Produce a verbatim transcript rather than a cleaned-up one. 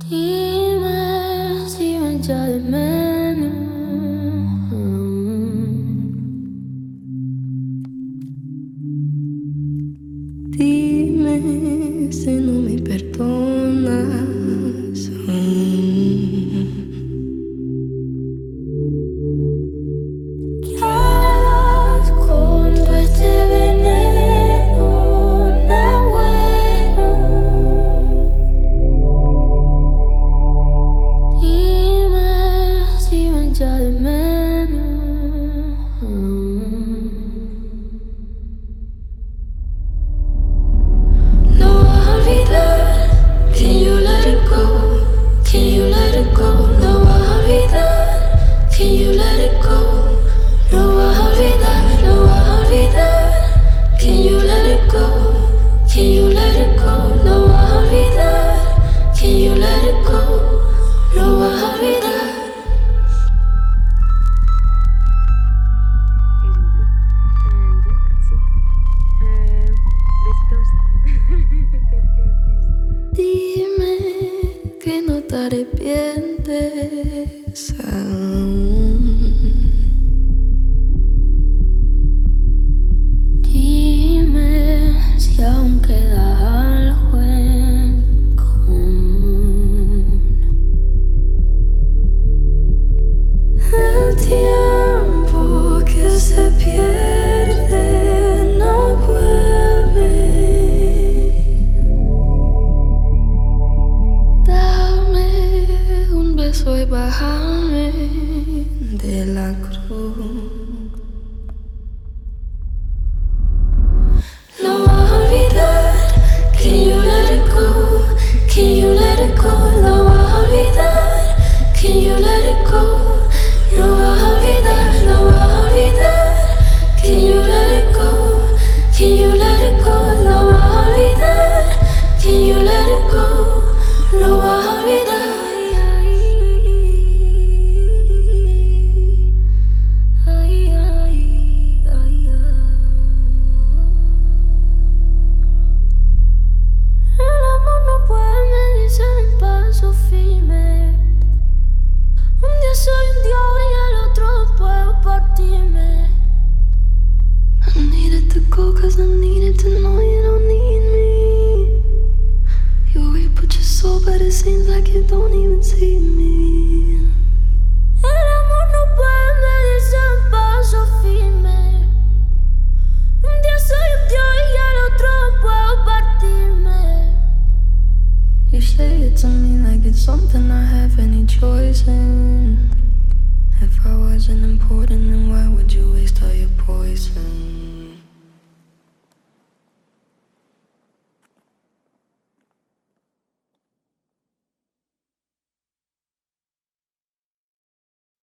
Dime si me echa de menos. Dime si no me perdonas. ¿Qué harás con todo este veneno? No bueno. Dime si me echa de menos. No vas a olvidar. Can you let it go? Can you let it go? No vas a olvidar. Can you let it go? No vas a olvidar, no vas a olvidar. Can you let it go? Can you let it go? No vas a olvidar. Can you let it go? No vas a olvidar. Is in blue. And yeah, that's it. Um, besitos. Take care, please. Dime que no te arrepientes aún. Dime si aún queda algo en común. El tiempo que se pierde no vuelve. Dame un beso y bájame de la cruz. No vas a olvidar. Can you let it go? Can you let it go? No vas a olvidar. Can you let it go? No vas a olvidar, no vas a olvidar. Can you let it go? Can you let it go? No vas a olvidar. Can you let it go? No vas a olvidar. Ay, ay, ay, ay. El amor no puede medirse en un paso firme. Un día soy un dios y el otro puedo partirme. I needed to go cause I needed to know you don't need me. You already put your soul but it seems like you don't even see me. El amor no puede medirse en un paso firme. Un día soy un dios y el otro puedo partirme. You say it to me like it's something I have any choice in. If I wasn't important,